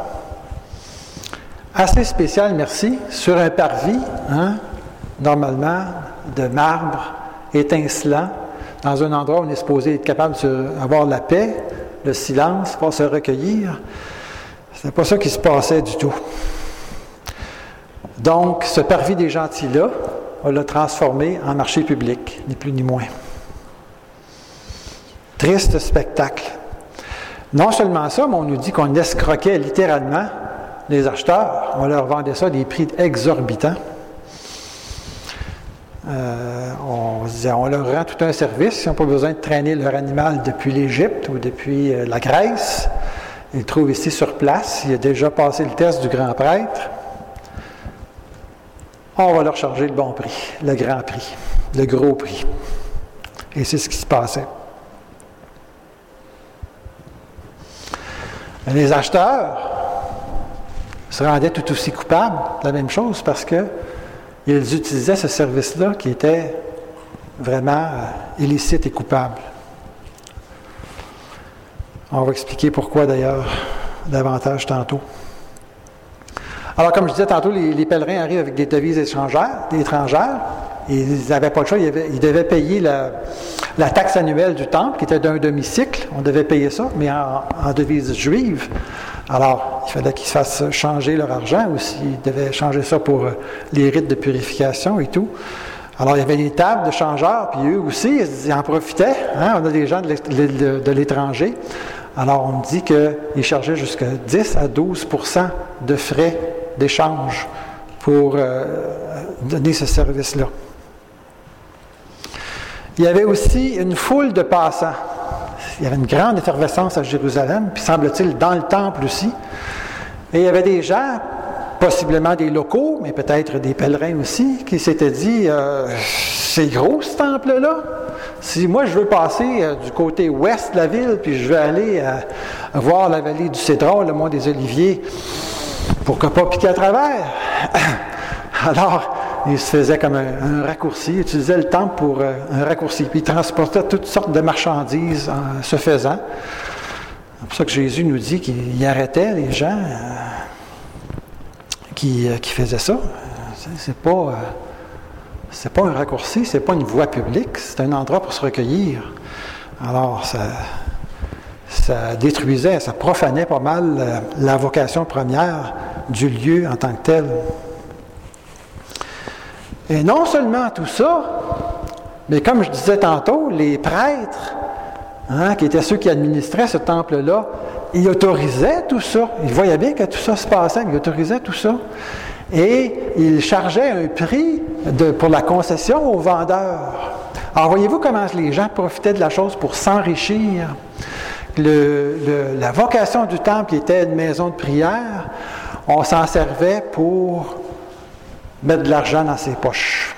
Assez spécial, merci, sur un parvis, hein, normalement de marbre étincelant, dans un endroit où on est supposé être capable d'avoir la paix, le silence, pouvoir se recueillir. Ce n'est pas ça qui se passait du tout. Donc, ce parvis des gentils-là, on l'a transformé en marché public, ni plus ni moins. Triste spectacle. Non seulement ça, mais on nous dit qu'on escroquait littéralement les acheteurs. On leur vendait ça à des prix exorbitants. Euh, on disait, on leur rend tout un service. Ils n'ont pas besoin de traîner leur animal depuis l'Égypte ou depuis euh, la Grèce. Ils le trouvent ici sur place. Il a déjà passé le test du grand prêtre. On va leur charger le bon prix, le grand prix, le gros prix. Et c'est ce qui se passait. Mais les acheteurs se rendaient tout aussi coupables de la même chose parce qu'ils utilisaient ce service-là qui était vraiment illicite et coupable. On va expliquer pourquoi d'ailleurs davantage tantôt. Alors, comme je disais tantôt, les, les pèlerins arrivent avec des devises étrangères, des étrangères, et ils n'avaient pas le choix, ils, avaient, ils devaient payer la, la taxe annuelle du temple, qui était d'un demi-cycle. On devait payer ça, mais en, en devises juives. Alors, il fallait qu'ils se fassent changer leur argent aussi. Ils devaient changer ça pour les rites de purification et tout. Alors, il y avait des tables de changeurs, puis eux aussi, ils en profitaient. Hein? On a des gens de, de l'étranger. Alors, on me dit qu'ils chargeaient jusqu'à dix à douze pour cent de frais d'échange pour euh, donner ce service-là. Il y avait aussi une foule de passants. Il y avait une grande effervescence à Jérusalem, puis semble-t-il dans le temple aussi. Et il y avait des gens, possiblement des locaux, mais peut-être des pèlerins aussi, qui s'étaient dit euh, c'est gros ce temple-là. Si moi je veux passer euh, du côté ouest de la ville, puis je veux aller euh, voir la vallée du Cédron, le mont des Oliviers, pourquoi pas piquer à travers? Alors, il se faisait comme un, un raccourci, il utilisait le temple pour euh, un raccourci, puis il transportait toutes sortes de marchandises en se faisant. C'est pour ça que Jésus nous dit qu'il arrêtait les gens euh, qui, euh, qui faisaient ça. C'est, c'est pas... Euh, C'est pas un raccourci, c'est pas une voie publique, c'est un endroit pour se recueillir. Alors, ça, ça détruisait, ça profanait pas mal la, la vocation première du lieu en tant que tel. Et non seulement tout ça, mais comme je disais tantôt, les prêtres, hein, qui étaient ceux qui administraient ce temple-là, ils autorisaient tout ça. Ils voyaient bien que tout ça se passait, ils autorisaient tout ça. Et il chargeait un prix de, pour la concession aux vendeurs. Alors, voyez-vous comment les gens profitaient de la chose pour s'enrichir. Le, le, la vocation du temple, qui était une maison de prière, on s'en servait pour mettre de l'argent dans ses poches.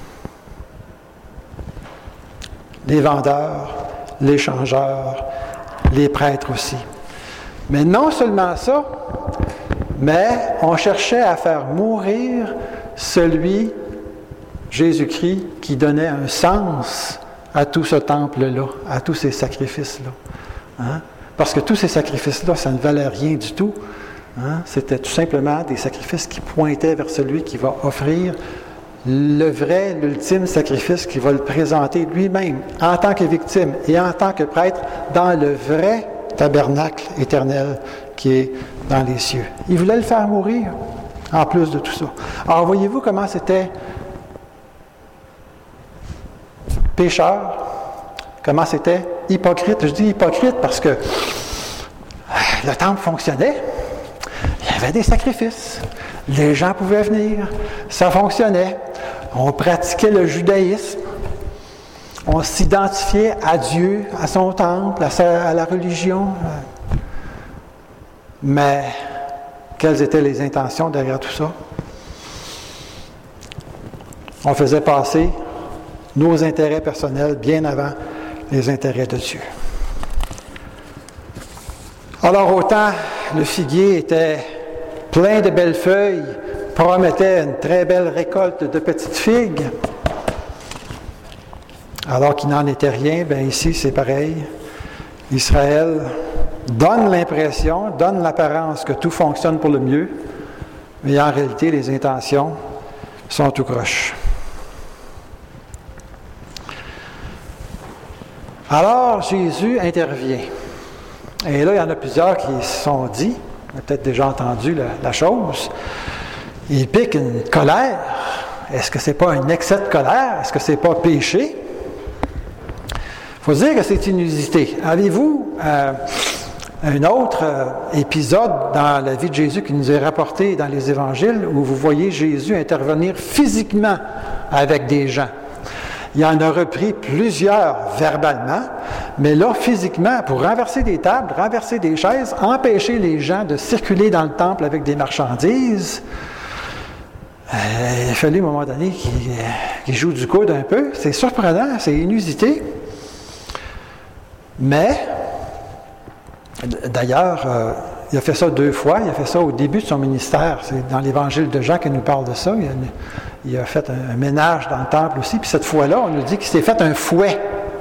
Les vendeurs, les changeurs, les prêtres aussi. Mais non seulement ça, mais on cherchait à faire mourir celui, Jésus-Christ, qui donnait un sens à tout ce temple-là, à tous ces sacrifices-là. Hein? Parce que tous ces sacrifices-là, ça ne valait rien du tout. Hein? C'était tout simplement des sacrifices qui pointaient vers celui qui va offrir le vrai, l'ultime sacrifice, qui va le présenter lui-même en tant que victime et en tant que prêtre dans le vrai tabernacle éternel qui est dans les cieux. Il voulait le faire mourir, en plus de tout ça. Alors, voyez-vous comment c'était pécheur, comment c'était hypocrite. Je dis hypocrite parce que le temple fonctionnait, il y avait des sacrifices, les gens pouvaient venir, ça fonctionnait, on pratiquait le judaïsme, on s'identifiait à Dieu, à son temple, à, sa, à la religion. Mais quelles étaient les intentions derrière tout ça? On faisait passer nos intérêts personnels bien avant les intérêts de Dieu. Alors autant le figuier était plein de belles feuilles, promettait une très belle récolte de petites figues, alors qu'il n'en était rien, bien ici c'est pareil. Israël donne l'impression, donne l'apparence que tout fonctionne pour le mieux, mais en réalité les intentions sont tout croche. Alors Jésus intervient. Et là, il y en a plusieurs qui se sont dit, on a peut-être déjà entendu la, la chose. il pique une colère. Est-ce que ce n'est pas un excès de colère? Est-ce que ce n'est pas péché? Il faut dire que c'est inusité. Avez-vous euh, un autre euh, épisode dans la vie de Jésus qui nous est rapporté dans les évangiles où vous voyez Jésus intervenir physiquement avec des gens? Il en a repris plusieurs verbalement, mais là, physiquement, pour renverser des tables, renverser des chaises, empêcher les gens de circuler dans le temple avec des marchandises, euh, il a fallu à un moment donné qu'il, qu'il joue du coude un peu. C'est surprenant, c'est inusité. Mais, d'ailleurs, euh, il a fait ça deux fois. Il a fait ça au début de son ministère. C'est dans l'Évangile de Jean qu'il nous parle de ça. Il a, il a fait un, un ménage dans le temple aussi. Puis cette fois-là, on nous dit qu'il s'est fait un fouet.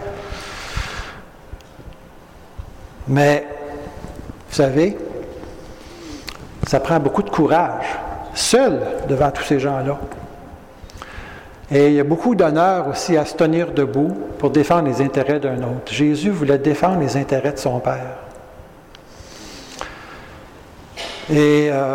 Mais, vous savez, ça prend beaucoup de courage, seul devant tous ces gens-là. Et il y a beaucoup d'honneur aussi à se tenir debout pour défendre les intérêts d'un autre. Jésus voulait défendre les intérêts de son Père. Et euh,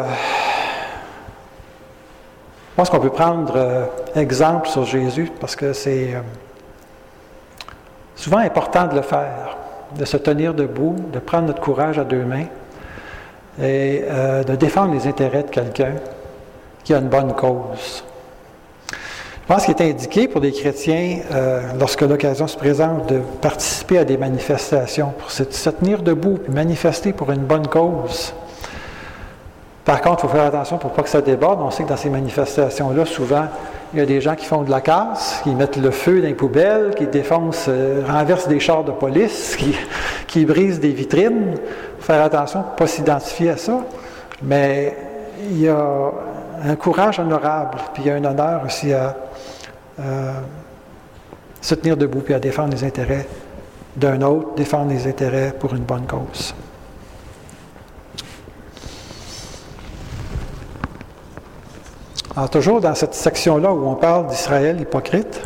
je pense qu'on peut prendre euh, exemple sur Jésus parce que c'est euh, souvent important de le faire, de se tenir debout, de prendre notre courage à deux mains et euh, de défendre les intérêts de quelqu'un qui a une bonne cause. Je pense qu'il est indiqué pour des chrétiens, euh, lorsque l'occasion se présente, de participer à des manifestations, pour se, se tenir debout et manifester pour une bonne cause. Par contre, il faut faire attention pour ne pas que ça déborde. On sait que dans ces manifestations-là, souvent, il y a des gens qui font de la casse, qui mettent le feu dans les poubelles, qui défoncent, euh, renversent des chars de police, qui, qui brisent des vitrines. Il faut faire attention pour ne pas s'identifier à ça. Mais il y a un courage honorable, puis il y a un honneur aussi à euh, se tenir debout puis à défendre les intérêts d'un autre, défendre les intérêts pour une bonne cause. Alors, toujours dans cette section-là où on parle d'Israël hypocrite,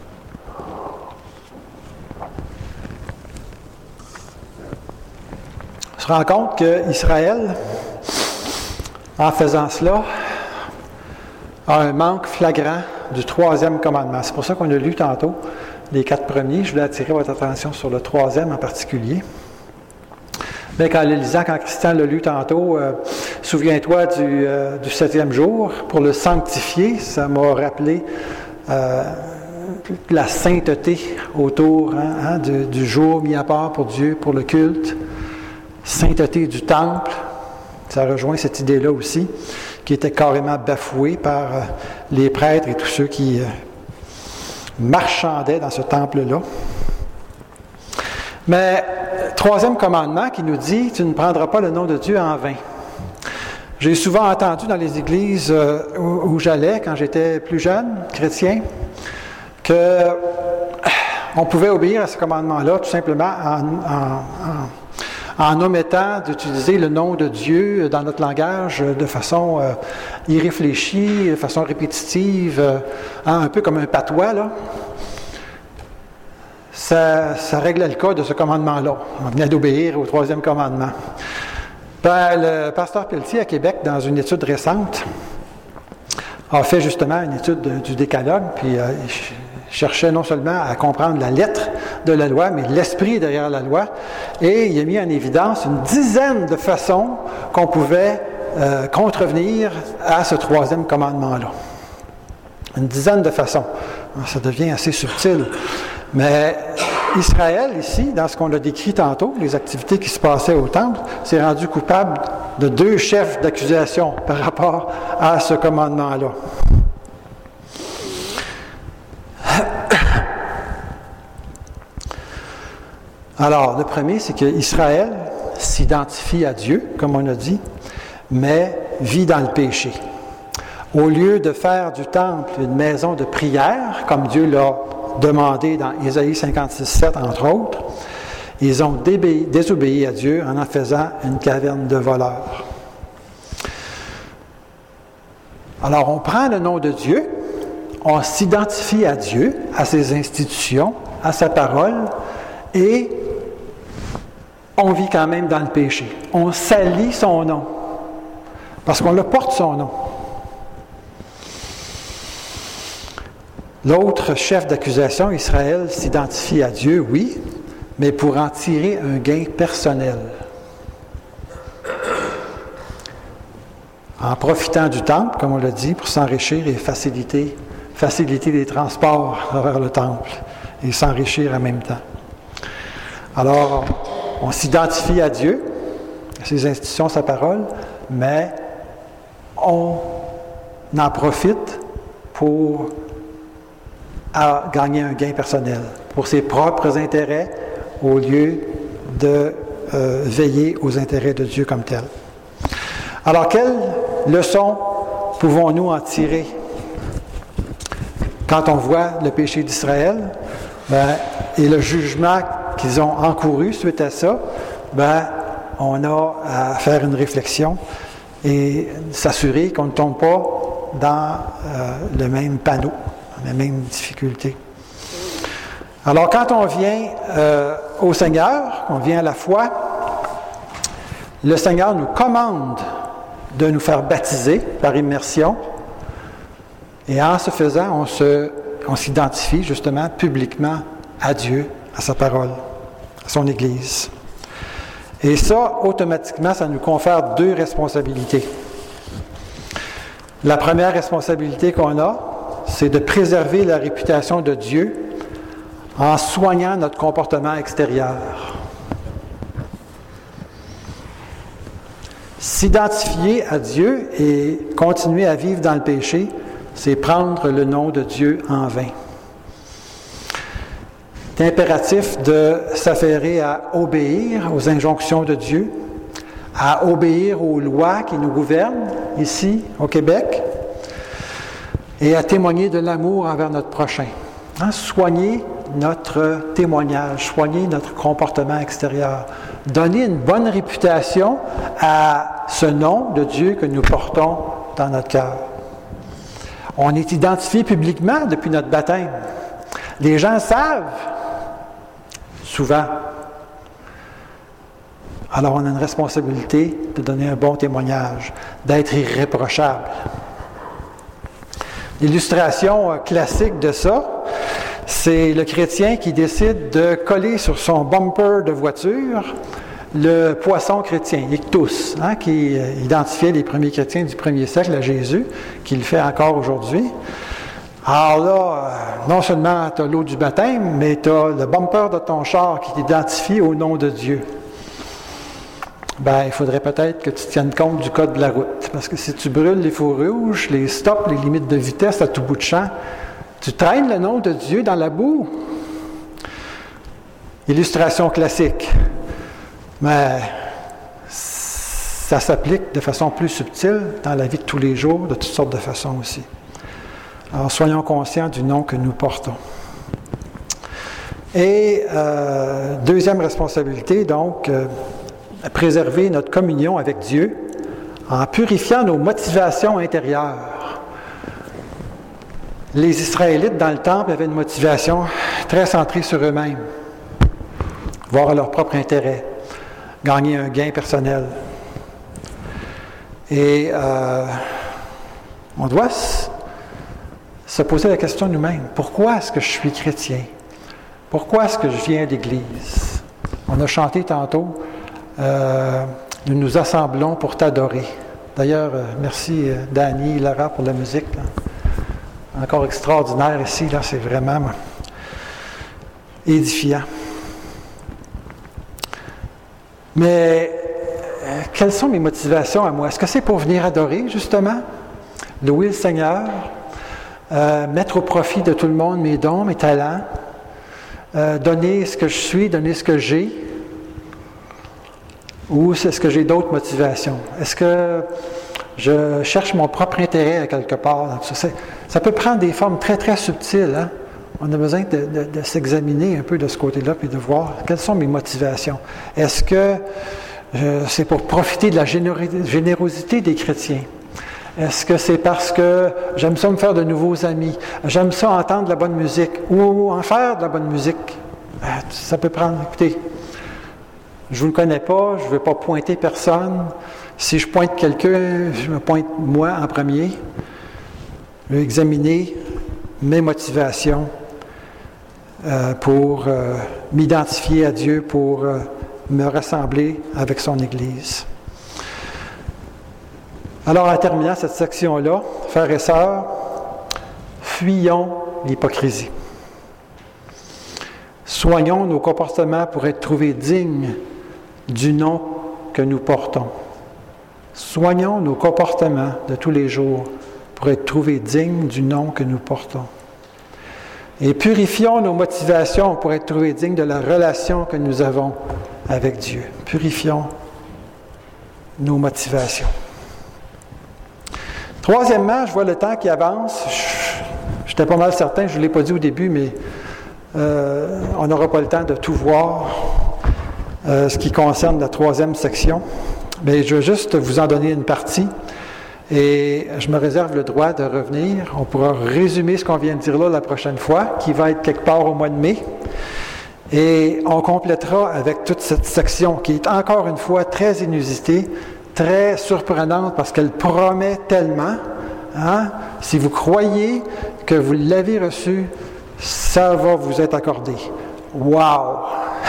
on se rend compte qu'Israël, en faisant cela, a un manque flagrant du troisième commandement. C'est pour ça qu'on a lu tantôt les quatre premiers. Je voulais attirer votre attention sur le troisième en particulier. Mais quand le lisant, quand Christian l'a lu tantôt, euh, souviens-toi du, euh, du septième jour, pour le sanctifier, ça m'a rappelé euh, la sainteté autour hein, hein, du, du jour mis à part pour Dieu, pour le culte, sainteté du temple. Ça rejoint cette idée-là aussi, qui était carrément bafouée par euh, les prêtres et tous ceux qui euh, marchandaient dans ce temple-là. Mais, troisième commandement qui nous dit « Tu ne prendras pas le nom de Dieu en vain ». J'ai souvent entendu dans les églises euh, où, où j'allais, quand j'étais plus jeune, chrétien, que euh, on pouvait obéir à ce commandement-là tout simplement en... en, en en omettant d'utiliser le nom de Dieu dans notre langage de façon euh, irréfléchie, de façon répétitive, euh, hein, un peu comme un patois, là. Ça, ça réglait le cas de ce commandement-là. On venait d'obéir au troisième commandement. Ben, le pasteur Pelletier à Québec, dans une étude récente, a fait justement une étude de, du décalogue, puis euh, il cherchait non seulement à comprendre la lettre de la loi, mais l'esprit derrière la loi, et il a mis en évidence une dizaine de façons qu'on pouvait euh, contrevenir à ce troisième commandement-là. Une dizaine de façons. Ça devient assez subtil. Mais Israël, ici, dans ce qu'on a décrit tantôt, les activités qui se passaient au temple, s'est rendu coupable de deux chefs d'accusation par rapport à ce commandement-là. Alors, le premier, c'est qu'Israël s'identifie à Dieu, comme on a dit, mais vit dans le péché. Au lieu de faire du temple une maison de prière, comme Dieu l'a demandé dans Ésaïe cinquante-six sept, entre autres, ils ont désobéi à Dieu en en faisant une caverne de voleurs. Alors, on prend le nom de Dieu, on s'identifie à Dieu, à ses institutions, à sa parole, et on vit quand même dans le péché. On salit son nom, parce qu'on le porte son nom. L'autre chef d'accusation, Israël, s'identifie à Dieu, oui, mais pour en tirer un gain personnel. En profitant du temple, comme on l'a dit, pour s'enrichir et faciliter, faciliter les transports vers le temple et s'enrichir en même temps. Alors, on s'identifie à Dieu, à ses institutions, sa parole, mais on en profite pour gagner un gain personnel, pour ses propres intérêts, au lieu de euh, veiller aux intérêts de Dieu comme tel. Alors, quelles leçons pouvons-nous en tirer quand on voit le péché d'Israël ben, et le jugement qu'ils ont encouru suite à ça? Ben, on a à faire une réflexion et s'assurer qu'on ne tombe pas dans euh, le même panneau, la même difficulté. Alors, quand on vient euh, au Seigneur, on vient à la foi, le Seigneur nous commande de nous faire baptiser par immersion. Et en ce faisant, on, se, on s'identifie justement publiquement à Dieu, à sa parole, à son Église. Et ça, automatiquement, ça nous confère deux responsabilités. La première responsabilité qu'on a, c'est de préserver la réputation de Dieu en soignant notre comportement extérieur. S'identifier à Dieu et continuer à vivre dans le péché, c'est prendre le nom de Dieu en vain. C'est impératif de s'affairer à obéir aux injonctions de Dieu, à obéir aux lois qui nous gouvernent ici, au Québec, et à témoigner de l'amour envers notre prochain. Hein? Soigner notre témoignage, soigner notre comportement extérieur, donner une bonne réputation à ce nom de Dieu que nous portons dans notre cœur. On est identifié publiquement depuis notre baptême. Les gens savent, souvent. Alors on a une responsabilité de donner un bon témoignage, d'être irréprochable. L'illustration classique de ça, c'est le chrétien qui décide de coller sur son bumper de voiture le poisson chrétien, l'ictus, hein, qui identifiait les premiers chrétiens du premier siècle à Jésus, qui le fait encore aujourd'hui. Alors là, non seulement tu as l'eau du baptême, mais tu as le bumper de ton char qui t'identifie au nom de Dieu. Ben, il faudrait peut-être que tu tiennes compte du code de la route. Parce que si tu brûles les feux rouges, les stops, les limites de vitesse à tout bout de champ, tu traînes le nom de Dieu dans la boue. Illustration classique. Mais ça s'applique de façon plus subtile dans la vie de tous les jours, de toutes sortes de façons aussi. Alors, soyons conscients du nom que nous portons. Et euh, deuxième responsabilité, donc, euh, préserver notre communion avec Dieu en purifiant nos motivations intérieures. Les Israélites dans le temple avaient une motivation très centrée sur eux-mêmes, voir leur propre intérêt, gagner un gain personnel. Et euh, on doit s- se poser la question nous-mêmes, pourquoi est-ce que je suis chrétien? Pourquoi est-ce que je viens à l'Église? On a chanté tantôt, euh, nous nous assemblons pour t'adorer. D'ailleurs, euh, merci euh, Dani et Lara pour la musique. Là. Encore extraordinaire ici, là, c'est vraiment édifiant. Mais euh, quelles sont mes motivations à moi? Est-ce que c'est pour venir adorer, justement? Louer le Seigneur? Euh, mettre au profit de tout le monde mes dons, mes talents? Euh, donner ce que je suis, donner ce que j'ai? Ou est-ce que j'ai d'autres motivations? Est-ce que je cherche mon propre intérêt à quelque part? Ça, ça peut prendre des formes très, très subtiles. Hein? On a besoin de, de, de s'examiner un peu de ce côté-là puis de voir quelles sont mes motivations. Est-ce que euh, c'est pour profiter de la générosité des chrétiens? Est-ce que c'est parce que j'aime ça me faire de nouveaux amis? J'aime ça entendre de la bonne musique ou en faire de la bonne musique? Ça peut prendre... Écoutez, je ne vous le connais pas, je ne veux pas pointer personne. Si je pointe quelqu'un, je me pointe moi en premier. Je vais examiner mes motivations euh, pour euh, m'identifier à Dieu, pour euh, me rassembler avec son Église. Alors, en terminant cette section-là, frères et sœurs, fuyons l'hypocrisie. Soignons nos comportements pour être trouvés dignes du nom que nous portons. Soignons nos comportements de tous les jours pour être trouvés dignes du nom que nous portons. Et purifions nos motivations pour être trouvés dignes de la relation que nous avons avec Dieu. Purifions nos motivations. Troisièmement, je vois le temps qui avance. J'étais pas mal certain, je ne l'ai pas dit au début, mais euh, on n'aura pas le temps de tout voir euh, ce qui concerne la troisième section. Mais je veux juste vous en donner une partie et je me réserve le droit de revenir. On pourra résumer ce qu'on vient de dire là la prochaine fois, qui va être quelque part au mois de mai. Et on complétera avec toute cette section qui est encore une fois très inusitée, très surprenante parce qu'elle promet tellement. Hein? Si vous croyez que vous l'avez reçu, ça va vous être accordé. Wow!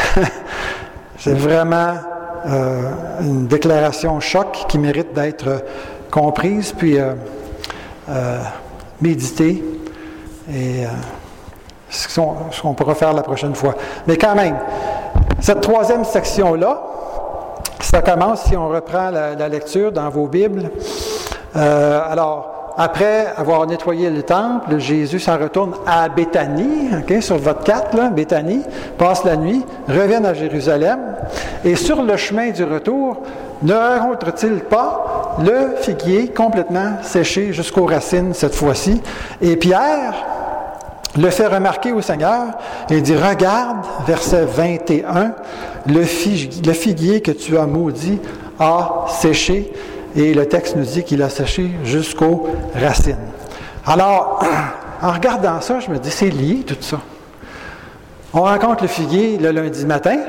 C'est vraiment euh, une déclaration choc qui mérite d'être comprise puis euh, euh, méditée. Et euh, ce qu'on, ce qu'on pourra faire la prochaine fois. Mais quand même, cette troisième section-là, ça commence, si on reprend la, la lecture dans vos Bibles. Euh, alors, après avoir nettoyé le temple, Jésus s'en retourne à Béthanie, okay, sur votre carte, là, Béthanie, passe la nuit, revient à Jérusalem, et sur le chemin du retour, ne rencontre-t-il pas le figuier complètement séché jusqu'aux racines cette fois-ci? Et Pierre le fait remarquer au Seigneur et dit, regarde, verset vingt et un, le figuier, le figuier que tu as maudit a séché. Et le texte nous dit qu'il a séché jusqu'aux racines. Alors, en regardant ça, je me dis, c'est lié tout ça. On rencontre le figuier le lundi matin.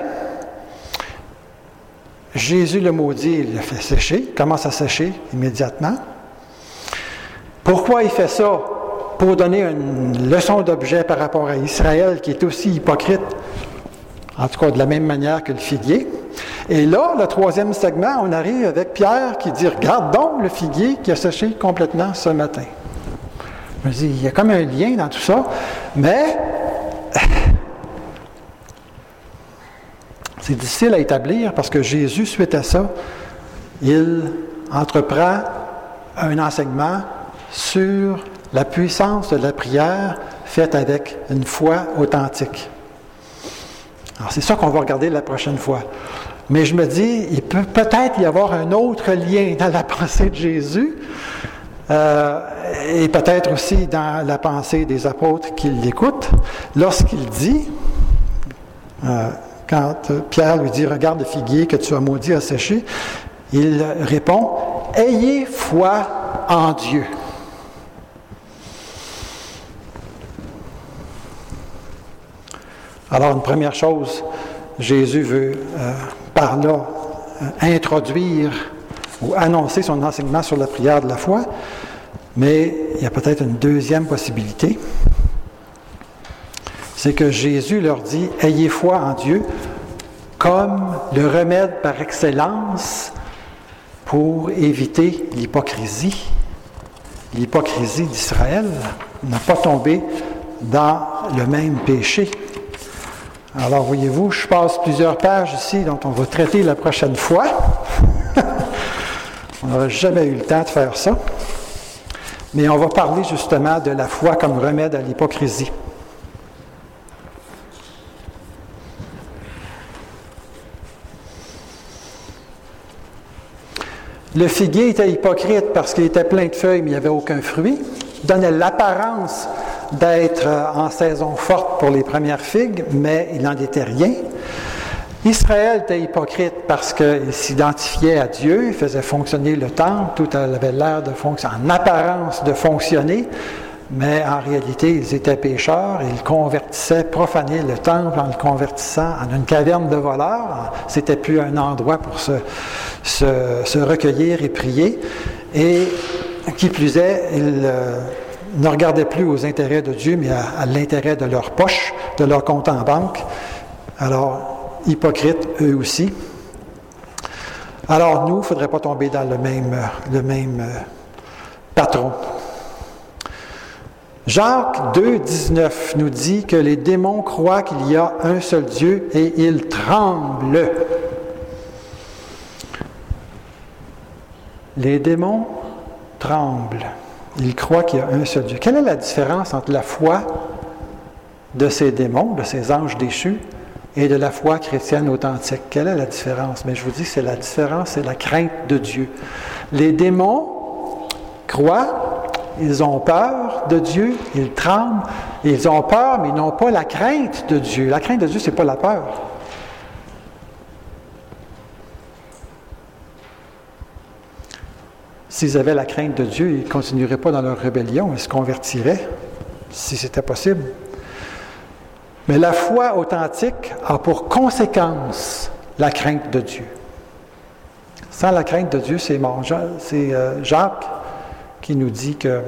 Jésus le maudit, il le fait sécher, il commence à sécher immédiatement. Pourquoi il fait ça? Pour donner une leçon d'objet par rapport à Israël, qui est aussi hypocrite, en tout cas de la même manière que le figuier. Et là, le troisième segment, on arrive avec Pierre qui dit, regarde donc le figuier qui a séché complètement ce matin. Je me dis, il y a comme un lien dans tout ça, mais c'est difficile à établir parce que Jésus, suite à ça, il entreprend un enseignement sur la puissance de la prière faite avec une foi authentique. Alors, c'est ça qu'on va regarder la prochaine fois. Mais je me dis, il peut peut-être y avoir un autre lien dans la pensée de Jésus euh, et peut-être aussi dans la pensée des apôtres qui l'écoutent, lorsqu'il dit, euh, quand Pierre lui dit, regarde le figuier que tu as maudit a séché, il répond, ayez foi en Dieu. Alors, une première chose, Jésus veut, euh, par là, euh, introduire ou annoncer son enseignement sur la prière de la foi, mais il y a peut-être une deuxième possibilité. C'est que Jésus leur dit, ayez foi en Dieu comme le remède par excellence pour éviter l'hypocrisie. L'hypocrisie d'Israël n'a pas tombé dans le même péché. Alors, voyez-vous, je passe plusieurs pages ici dont on va traiter la prochaine fois. On n'aura jamais eu le temps de faire ça. Mais on va parler justement de la foi comme remède à l'hypocrisie. Le figuier était hypocrite parce qu'il était plein de feuilles, mais il n'y avait aucun fruit. Il donnait l'apparence d'être en saison forte pour les premières figues, mais il n'en était rien. Israël était hypocrite parce qu'il s'identifiait à Dieu, il faisait fonctionner le temple, tout avait l'air de fonctionner, en apparence de fonctionner, mais en réalité, ils étaient pécheurs et ils convertissaient, profanaient le temple en le convertissant en une caverne de voleurs. C'était plus un endroit pour se, se, se recueillir et prier. Et qui plus est, ils, euh, ne regardaient plus aux intérêts de Dieu, mais à, à l'intérêt de leur poche, de leur compte en banque. Alors, hypocrites, eux aussi. Alors, nous, il ne faudrait pas tomber dans le même, le même euh, patron. Jacques deux, dix-neuf nous dit que les démons croient qu'il y a un seul Dieu et ils tremblent. Les démons tremblent. Ils croient qu'il y a un seul Dieu. Quelle est la différence entre la foi de ces démons, de ces anges déchus, et de la foi chrétienne authentique? Quelle est la différence? Mais je vous dis que c'est la différence, c'est la crainte de Dieu. Les démons croient, ils ont peur de Dieu, ils tremblent, ils ont peur, mais ils n'ont pas la crainte de Dieu. La crainte de Dieu, ce n'est pas la peur. S'ils avaient la crainte de Dieu, ils ne continueraient pas dans leur rébellion, ils se convertiraient, si c'était possible. Mais la foi authentique a pour conséquence la crainte de Dieu. Sans la crainte de Dieu, c'est mort. C'est Jacques qui nous dit que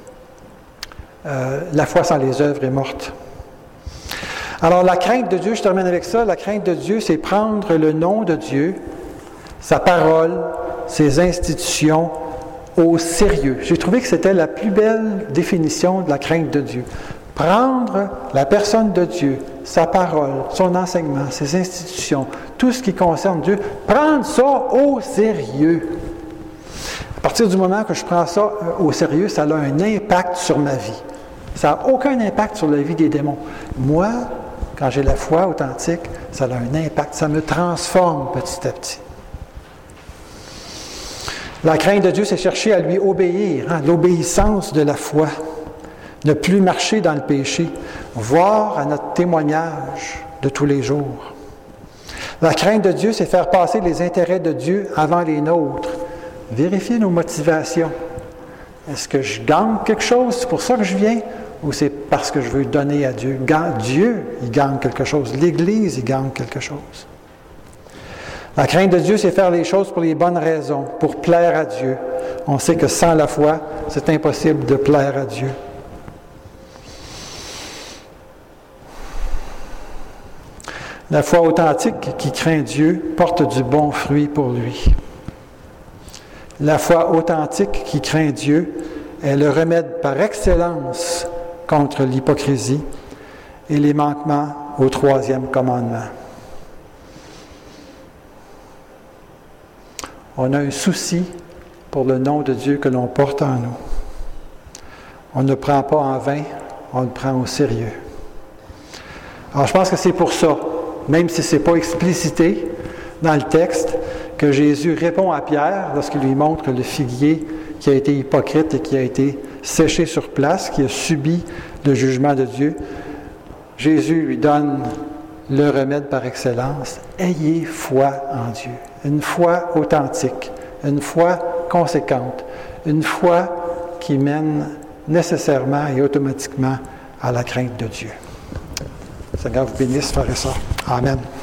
euh, la foi sans les œuvres est morte. Alors la crainte de Dieu, je termine avec ça, la crainte de Dieu, c'est prendre le nom de Dieu, sa parole, ses institutions au sérieux. J'ai trouvé que c'était la plus belle définition de la crainte de Dieu. Prendre la personne de Dieu, sa parole, son enseignement, ses institutions, tout ce qui concerne Dieu, prendre ça au sérieux. À partir du moment que je prends ça au sérieux, ça a un impact sur ma vie. Ça n'a aucun impact sur la vie des démons. Moi, quand j'ai la foi authentique, ça a un impact, ça me transforme petit à petit. La crainte de Dieu, c'est chercher à lui obéir, hein, l'obéissance de la foi. Ne plus marcher dans le péché, voir à notre témoignage de tous les jours. La crainte de Dieu, c'est faire passer les intérêts de Dieu avant les nôtres. Vérifier nos motivations. Est-ce que je gagne quelque chose, c'est pour ça que je viens, ou c'est parce que je veux donner à Dieu? Dieu, il gagne quelque chose. L'Église, il gagne quelque chose. La crainte de Dieu, c'est faire les choses pour les bonnes raisons, pour plaire à Dieu. On sait que sans la foi, c'est impossible de plaire à Dieu. La foi authentique qui craint Dieu porte du bon fruit pour lui. La foi authentique qui craint Dieu est le remède par excellence contre l'hypocrisie et les manquements au troisième commandement. On a un souci pour le nom de Dieu que l'on porte en nous. On ne prend pas en vain, on le prend au sérieux. Alors je pense que c'est pour ça, même si ce n'est pas explicité dans le texte, que Jésus répond à Pierre lorsqu'il lui montre le figuier qui a été hypocrite et qui a été séché sur place, qui a subi le jugement de Dieu. Jésus lui donne le remède par excellence. Ayez foi en Dieu. Une foi authentique, une foi conséquente, une foi qui mène nécessairement et automatiquement à la crainte de Dieu. Seigneur vous bénisse, frères et sœurs. Amen.